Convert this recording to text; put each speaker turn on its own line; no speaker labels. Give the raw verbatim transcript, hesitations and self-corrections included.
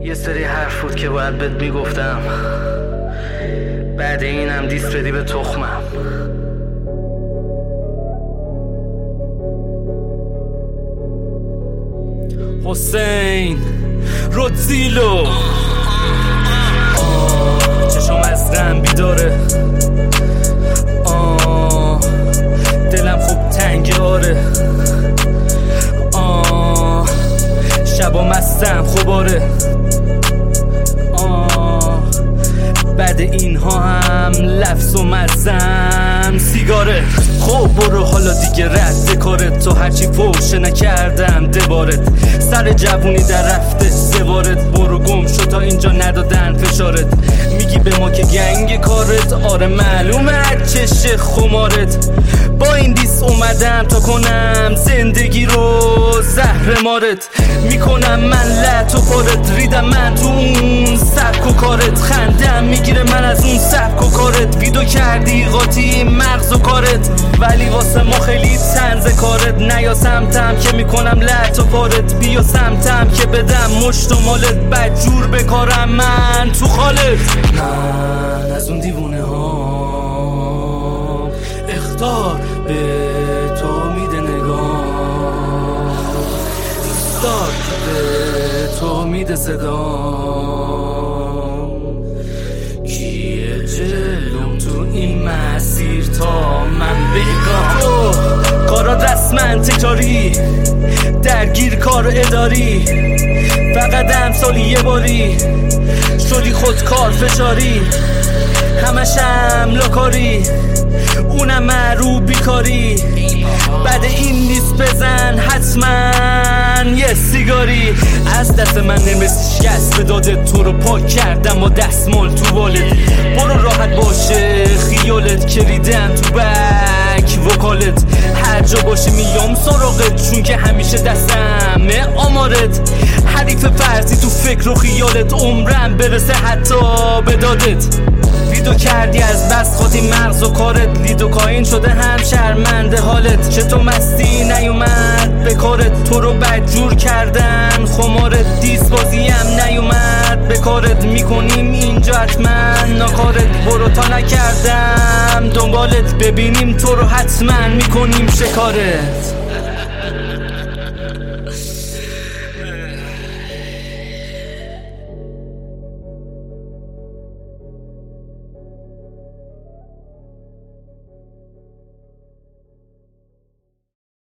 یه سری حرف بود که باید بهت میگفتم، بعد اینم دیس بدی به تخمم. حسین رودزیلو چشم از غم بیداره، آه دلم خوب تنگه، آره آه شبا مستم خوباره، آه بعد اینها هم لفظ و مزم سیگاره. خب برو حالا دیگه رد کارت، تو هرچی فوشه نکردم دبارت، سر جوونی در رفته سوارت، برو گم شو تا اینجا ندادن فشارت. میگی به ما که گنگ کارت، آره معلومه چش خمارت. با این دیس اومدم تا کنم زندگی رو زهر مارت، میکنم من لط و پارت، ریدم من تو اون سبک و کارت، خندم میگیره من از اون سبک و کارت. ویدو کردی قاطی مغز و کارت، ولی واسه ما خیلی طنز کارت. نیا سمتم که میکنم لط و پارت، بیا سمتم که بدم مشت و مالت، بدجور بکارم من تو خالت. من از اون دیوونه ها اختار به تو میده نگاه، دوستار به تو میده صدام، کیه جلوم تو این مسیر تا من بگم. تو کارات رسمن تکراری، درگیر کار اداری، فقط امسالی یه باری شدی خود کار فشاری، همشم لاکاری اونم معروف بیکاری. بعد این نیست بزن حتما یه سیگاری، از دست من نمیسی شکست بداده، تو رو پاک کردم با دستمال تو والت. برو راحت باشه خیالت که ریدم تو بک وکالت، هر جا باشی میام سراغت چون که همیشه دستمه آمارت. حریف فرضی تو فکر و خیالت، عمرم برسه حتی به دادت. ویدو کردی از بس خاطی مغز و کارت، لیدو کاین شده هم شرمنده حالت. چه تو مستی نیومد به کارت، تو رو بدجور کردن خمارت. دیس بازی هم نیومد به کارت، میکنیم اینجا حتما ناکارت. برو تا نکردم دنبالت، ببینیم تو رو حتما میکنیم شکارت.